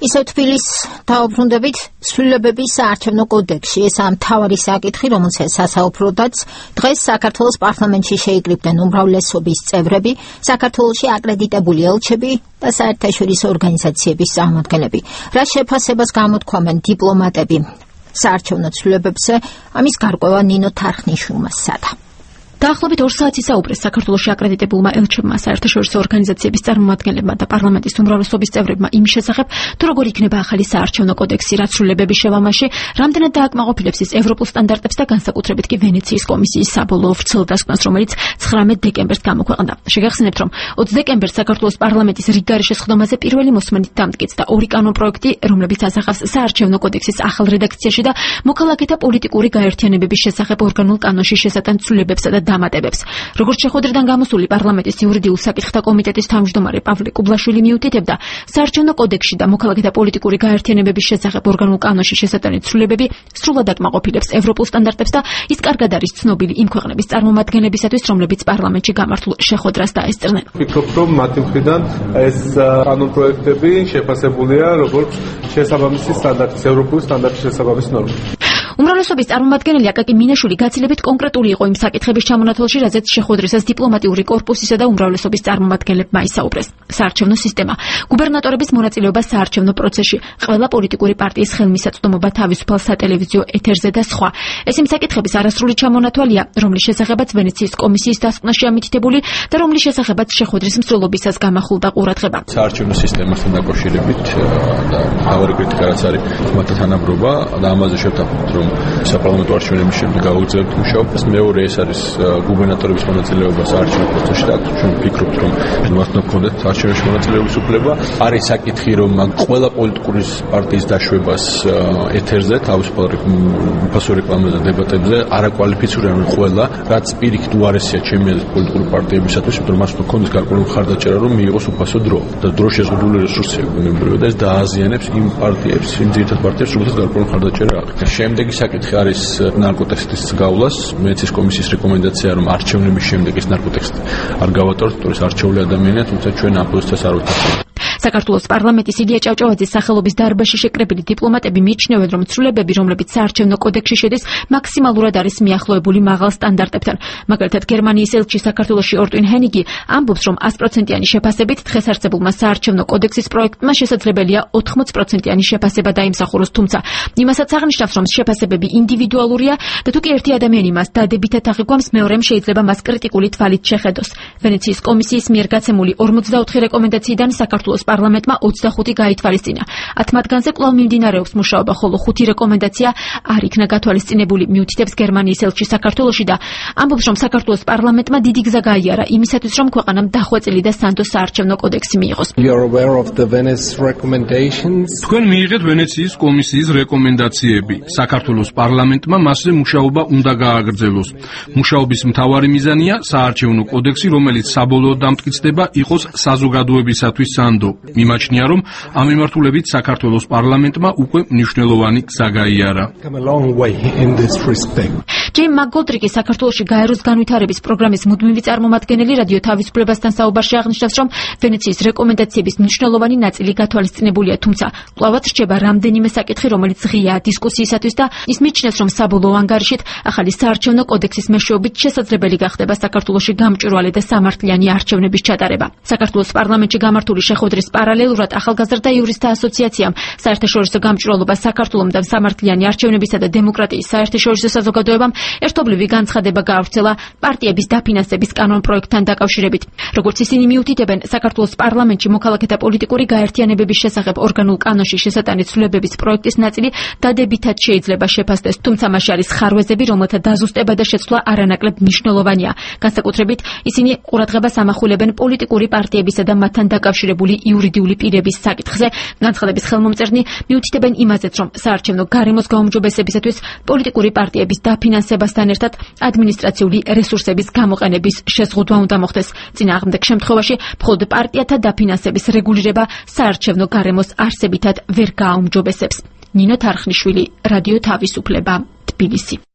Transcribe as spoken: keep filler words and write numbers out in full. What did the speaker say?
ისევ თბილის დაუბრუნდებით ცვლილებების საარჩევნო კოდექსში ესაა მთავარი საკითხი, რომელსაც სასაუბროდაც დღეს საქართველოს პარლამენტში შეიკრიბნენ უმრავლესობის წევრები, საქართველოში აკრედიტებული ელჩები და საერთაშორისო ორგანიზაციების წარმომადგენლები. რა შეფასებას გამოთქვამენ დიპლომატები საარჩევნო ცვლილებებზე, ამის გარკვევა ნინო თარხნიშვილმა სცადა. დაახლოებით ორ საათს ისაუბრეს საქართველოში აკრედიტებულმა ელჩებმა, საერთაშორისო ორგანიზაციების წარმომადგენლებმა და პარლამენტის უმრავლესობის წევრებმა იმ შესახებ, თუ როგორ იქნება ახალი საარჩევნო კოდექსი, რაც ცვლილებების შევამაში, რამდენად დააკმაყოფილებს ის ევროპულ სტანდარტებს და განსაკუთრებით კი ვენეციის კომისიის საბოლოო ვრცელდასკვნას, რომელიც ცხრამეტ დეკემბერს გამოქვეყნდა. შეგახსენებთ, რომ ოცი დეკემბერს საქართველოს პარლამენტის რიგგარი შესხდომაზე პირველი მოსმენით დამტკიცდა ორი კანონპროექტი, რომლებიც ასახავს საარჩევნო კოდექსის ახალ რედაქციაში და მოქალაქეთა პოლიტიკური გაერთიანებების შესახებ ორგანულ კანონში შესატან ცვლილებებსა და დამატებებს. როგორც შეხვედრიდან გამოსული პარლამენტის იურიდიულ საკითხთა კომიტეტის თავმჯდომარე პავლე კუბლაშვილი მიუთითებდა, საარჩევნო კოდექსში და მოქალაქეთა პოლიტიკური გაერთიანებების შესახებ ორგანულ კანონში შესატანი ცვლილებები სრულად აკმაყოფილებს ევროპულ სტანდარტებს და ის კარგად არის ცნობილი იმ ქვეყნების წარმომადგენლებისათვის, რომლებიც პარლამენტში გამართულ შეხვედრას დაესწრნენ. ვფიქრობ, რომ მათი მხრიდან ეს კანონპროექტები შეფასებულია როგორც შესაბამისი სტანდარტის, ევროპული სტანდარტის შესაბამისი ნორმები. უმრავლესობის წარმომადგენელი აკაკი მინაშვილი გაცილებით კონკრეტული იყო იმ საკითხების ჩამონათვალში, რაზეც შეხვედრისას დიპლომატიური კორპუსისა და უმრავლესობის წარმომადგენლებმა ისაუბრეს. საარჩევნო სისტემა, გუბერნატორების მონაწილეობა საარჩევნო პროცესში, ყველა პოლიტიკური პარტიის ხელმისაწვდომობა თავისუფალ სატელევიზიო ეთერზე და სხვა. ეს იმ საკითხების არასრული ჩამონათვალია, რომლის შესახებაც ვენეციის კომისიის დასკვნაში ამითითებული და რომლის შესახებაც შეხვედრის მსვლელობისას გამახულდა ყურადღება. საარჩევნო სისტემასთან დაკავშირებით და მთავარი კრიტიკა რაც არის მათთან თანაბრობა და ამაზე შევთანხმდით, რომ საპარლამენტო არჩევნების შემდეგ გაუგზავნებთ მუშაობას. მეორე ეს არის გუბერნატორების მონაწილეობა საარჩევნო პროცესში და ჩვენ ვფიქრობთ, რომ მას უნდა გქონდეთ საარჩევნოში მონაწილეობის უფლება. არის საკითხი, რომ ყველა პოლიტიკური პარტიის დაშვებას ეთერზე, თავისუფალ უფასო რეკლამაზე და დებატებზე არაკვალიფიციური არის ყველა, რაც პირიქით უარესია ჩემი აზრით პოლიტიკური პარტიებისათვის, რომ მას უნდა გქონდეს გარკვეული მხარდაჭერა, რომ მიიღოს უფასო დრო და დრო შეზღუდული რესურსია გონებრივია და ეს დააზიანებს იმ პარტიებს, იმ ძირითად პარტიებს, რომელთაც გარკვეული მხარდაჭერა აქვს. შემდეგი საკითხი არის ნარკოტექსტის გავლას. ვენეციის კომისიის რეკომენდაცია, რომ არჩევნების შემდეგ ეს ნარკოტექსტი არ გავატოროთ, თორე არჩეული ადამიანია, თუმცა ჩვენ ამ პოზიციას არ ვეთანხმებით. საქართველოს პარლამენტის ილია ჭავჭავაძის სახელობის დარბაზში შეკრებილი დიპლომატები მიიჩნევენ, რომ ცვლილებები, რომლებიც საარჩევნო კოდექსში შედის, მაქსიმალურად არის მიახლოებული მაღალ სტანდარტებთან. მაგალითად, გერმანიის ელჩი საქართველოში ორტვინ ჰენიგი ამბობს, რომ sto პროცენტიანი შეფასებით დღეს არსებულმა საარჩევნო კოდექსის პროექტმა შესაძლებელია ოთხმოცი პროცენტიანი შეფასება დაიმსახუროს, თუმცა იმასაც აღნიშნავს, რომ შეფასებები ინდივიდუალურია და თუ კი ერთი ადამიანი მას დადებითად აღიქვამს, მეორემ შეიძლება მას კრიტიკული თვალით შეხედოს. ვენეციის კომისიის მიერ გაცემული ორმოცდაოთხი რეკომენდაციიდან საქართველოს პარლამენტმა ოცდახუთი გაითვალისწინა. ათ მათგანზე კვლავ მიმდინარეობს მუშაობა, ხოლო ხუთი რეკომენდაცია არ იქნა გათვალისწინებული, მიუთითებს გერმანიის ელჩი საქართველოში და ამბობს, რომ საქართველოს პარლამენტმა დიდი გზა გაიარა იმისათვის, რომ ქვეყანამ დახვეწილი და სანდო საარჩევნო კოდექსი მიიღოს. თქვენ მიიღეთ ვენეციის კომისიის რეკომენდაციები. საქართველოს პარლამენტმა მასზე მუშაობა უნდა გააგრძელოს. მუშაობის მთავარი მიზანია საარჩევნო კოდექსი, რომელიც საბოლოოდ დამტკიცდება, იყოს საზოგადოებისათვის სანდო. მიმაჩნია, რომ ამ მიმართულებით საქართველოს პარლამენტმა უკვე მნიშვნელოვანი გზა გაიარა. ჯეიმ მაკგოლდრიკი საქართველოში გაეროს განვითარების პროგრამის მუდმივი წარმომადგენელი რადიო თავისუფლებასთან საუბარში აღნიშნავს, რომ ვენეციის რეკომენდაციების მნიშვნელოვანი ნაწილი გათვალისწინებულია, თუმცა კვლავაც რჩება რამდენიმე საკითხი, რომელიც ღიაა დისკუსიისათვის და ის მიიჩნევს, რომ საბოლოო ანგარიშით ახალი საარჩევნო კოდექსის მეშვეობით შესაძლებელი გახდება საქართველოში გამჭვირვალე და სამართლიანი არჩევნების ჩატარება. საქართველოს პარლამენტში გამართული შეხვედრის პარალელურად ახალგაზრდა იურისტთა ასოციაციამ საერთაშორისო გამჭვირვალობა საქართველოს და სამართლიანი არჩევნებისა და დემოკრატიის საერთაშორისო საზოგადოებამ ერთობლივი განცხადება გაავრცელა პარტიების დაფინანსების კანონპროექტთან დაკავშირებით. როგორც ისინი მიუთითებენ, საქართველოს პარლამენტში მოქალაქეთა პოლიტიკური გაერთიანებების შესახებ ორგანულ კანონში შესატანი ცვლილებების პროექტის ნაწილი დადებითად შეიძლება შეფასდეს, თუმცა მასში არის ხარვეზები, რომელთა დაზუსტება და შეცვლა არანაკლებ მნიშვნელოვანია. განსაკუთრებით ისინი ყურადღებას ამახვილებენ პოლიტიკური პარტიებისა და მათთან დაკავშირებული იურიდიული პირების საკითხზე. განცხადების ხელმომწერნი მიუთითებენ იმაზეც, რომ საარჩევნო გარემოს გაუმჯობესებისათვის პოლიტიკური პარტიების დაფინანსებასთან ერთად ადმინისტრაციული რესურსების გამოყენების შეზღუდვა უნდა მოხდეს. წინააღმდეგ შემთხვევაში მხოლოდ პარტიათა დაფინანსების რეგულირება საარჩევნო გარემოს არსებითად ვერ გააუმჯობესებს. ნინო თარხნიშვილი, რადიო თავისუფლება, თბილისი.